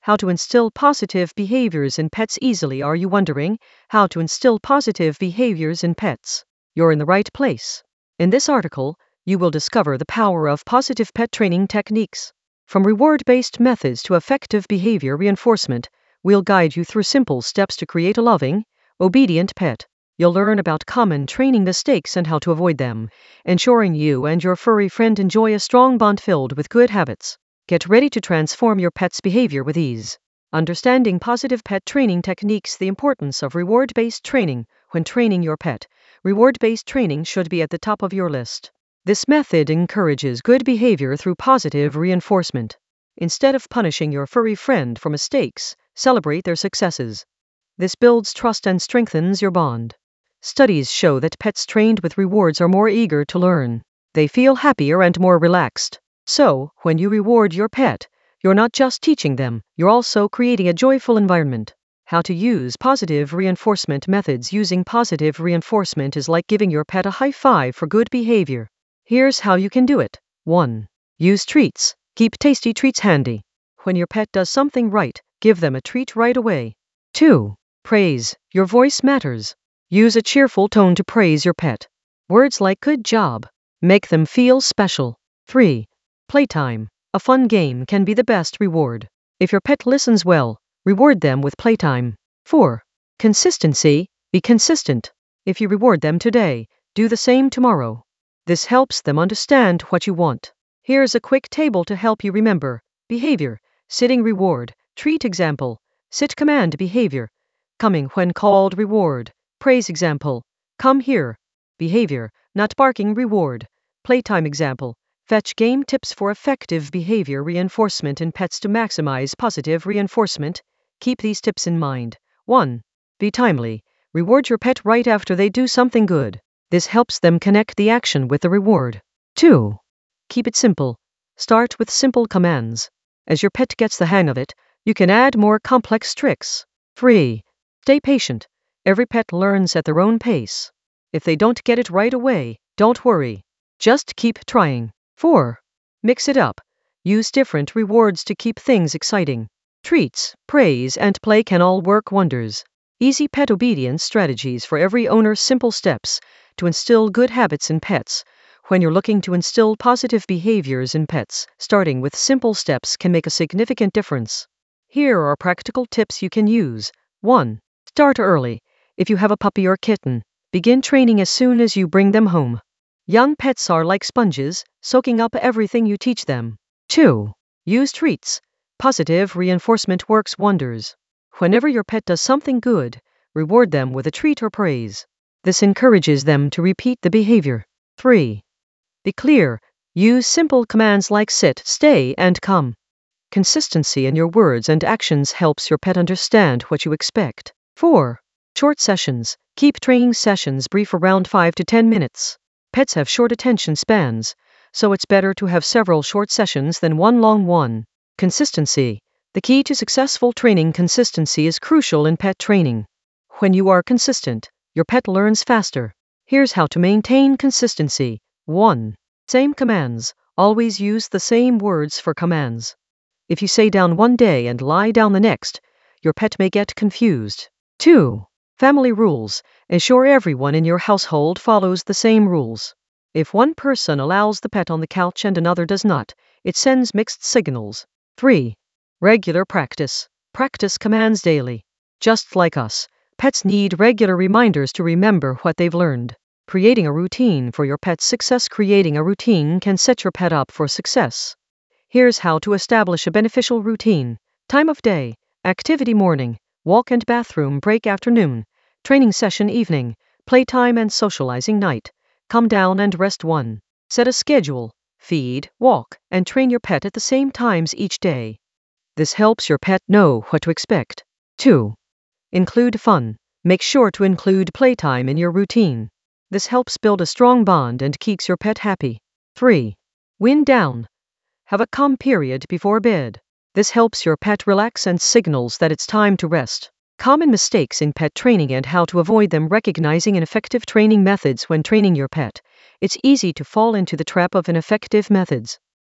How to instill positive behaviors in pets easily. Are you wondering how to instill positive behaviors in pets? You're in the right place. In this article, you will discover the power of positive pet training techniques. From reward-based methods to effective behavior reinforcement, we'll guide you through simple steps to create a loving, obedient pet. You'll learn about common training mistakes and how to avoid them, ensuring you and your furry friend enjoy a strong bond filled with good habits. Get ready to transform your pet's behavior with ease. Understanding positive pet training techniques. The importance of reward-based training. When training your pet, reward-based training should be at the top of your list. This method encourages good behavior through positive reinforcement. Instead of punishing your furry friend for mistakes, celebrate their successes. This builds trust and strengthens your bond. Studies show that pets trained with rewards are more eager to learn. They feel happier and more relaxed. So, when you reward your pet, you're not just teaching them, you're also creating a joyful environment. How to use positive reinforcement methods. Using positive reinforcement is like giving your pet a high five for good behavior. Here's how you can do it. 1. Use treats. Keep tasty treats handy. When your pet does something right, give them a treat right away. 2. Praise. Your voice matters. Use a cheerful tone to praise your pet. Words like good job make them feel special. 3. Playtime. A fun game can be the best reward. If your pet listens well, reward them with playtime. 4. Consistency. Be consistent. If you reward them today, do the same tomorrow. This helps them understand what you want. Here's a quick table to help you remember. Behavior. Sitting reward. Treat example. Sit command behavior. Coming when called reward. Praise example. Come here. Behavior. Not barking reward. Playtime example. Fetch game tips for effective behavior reinforcement in pets. To maximize positive reinforcement, keep these tips in mind. 1. Be timely. Reward your pet right after they do something good. This helps them connect the action with the reward. 2. Keep it simple. Start with simple commands. As your pet gets the hang of it, you can add more complex tricks. 3. Stay patient. Every pet learns at their own pace. If they don't get it right away, don't worry. Just keep trying. 4. Mix it up. Use different rewards to keep things exciting. Treats, praise, and play can all work wonders. Easy pet obedience strategies for every owner. Simple steps to instill good habits in pets. When you're looking to instill positive behaviors in pets, starting with simple steps can make a significant difference. Here are practical tips you can use. 1. Start early. If you have a puppy or kitten, begin training as soon as you bring them home. Young pets are like sponges, soaking up everything you teach them. 2. Use treats. Positive reinforcement works wonders. Whenever your pet does something good, reward them with a treat or praise. This encourages them to repeat the behavior. 3. Be clear. Use simple commands like sit, stay, and come. Consistency in your words and actions helps your pet understand what you expect. 4. Short sessions. Keep training sessions brief, around 5 to 10 minutes. Pets have short attention spans, so it's better to have several short sessions than one long one. Consistency. The key to successful training. Consistency is crucial in pet training. When you are consistent, your pet learns faster. Here's how to maintain consistency. 1. Same commands. Always use the same words for commands. If you say down one day and lie down the next, your pet may get confused. 2. Family rules. Ensure everyone in your household follows the same rules. If one person allows the pet on the couch and another does not, it sends mixed signals. 3. Regular practice. Practice commands daily. Just like us, pets need regular reminders to remember what they've learned. Creating a routine for your pet's success. Creating a routine can set your pet up for success. Here's how to establish a beneficial routine. Time of day. Activity morning. Walk and bathroom break afternoon. Training session evening. Playtime and socializing night. Come down and rest. 1. Set a schedule. Feed, walk, and train your pet at the same times each day. This helps your pet know what to expect. 2. Include fun. Make sure to include playtime in your routine. This helps build a strong bond and keeps your pet happy. 3. Wind down. Have a calm period before bed. This helps your pet relax and signals that it's time to rest. Common mistakes in pet training and how to avoid them. Recognizing ineffective training methods. When training your pet, it's easy to fall into the trap of ineffective methods.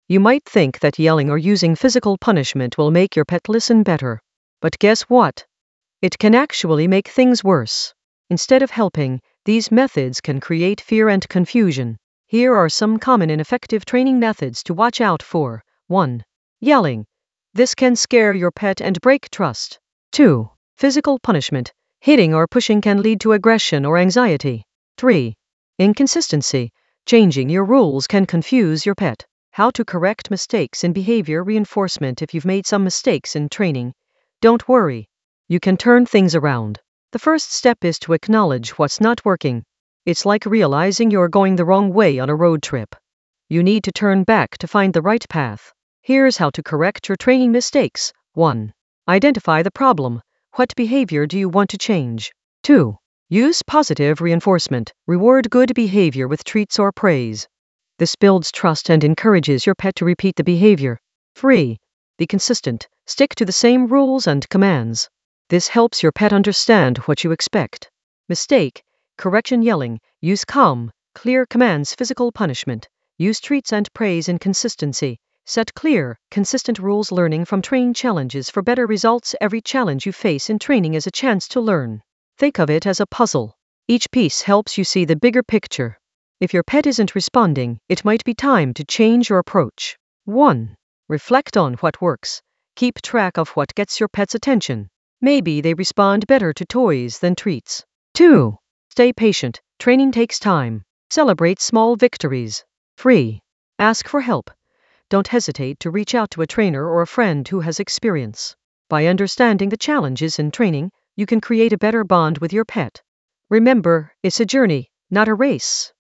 You might think that yelling or using physical punishment will make your pet listen better. But guess what? It can actually make things worse. Instead of helping, these methods can create fear and confusion. Here are some common and effective training methods to watch out for. 1. Yelling. This can scare your pet and break trust. 2. Physical punishment. Hitting or pushing can lead to aggression or anxiety. 3. Inconsistency. Changing your rules can confuse your pet. How to correct mistakes in behavior reinforcement. If you've made some mistakes in training, don't worry. You can turn things around. The first step is to acknowledge what's not working. It's like realizing you're going the wrong way on a road trip. You need to turn back to find the right path. Here's how to correct your training mistakes. 1. Identify the problem. What behavior do you want to change? 2. Use positive reinforcement. Reward good behavior with treats or praise. This builds trust and encourages your pet to repeat the behavior. 3. Be consistent. Stick to the same rules and commands. This helps your pet understand what you expect. Mistake. Correction yelling. Use calm, clear commands. Physical punishment. Use treats and praise. Inconsistency. Set clear, consistent rules. Learning from training challenges for better results. Every challenge you face in training is a chance to learn. Think of it as a puzzle. Each piece helps you see the bigger picture. If your pet isn't responding, it might be time to change your approach. 1. Reflect on what works. Keep track of what gets your pet's attention. Maybe they respond better to toys than treats. 2. Stay patient. Training takes time. Celebrate small victories. 3. Ask for help. Don't hesitate to reach out to a trainer or a friend who has experience. By understanding the challenges in training, you can create a better bond with your pet. Remember, it's a journey, not a race.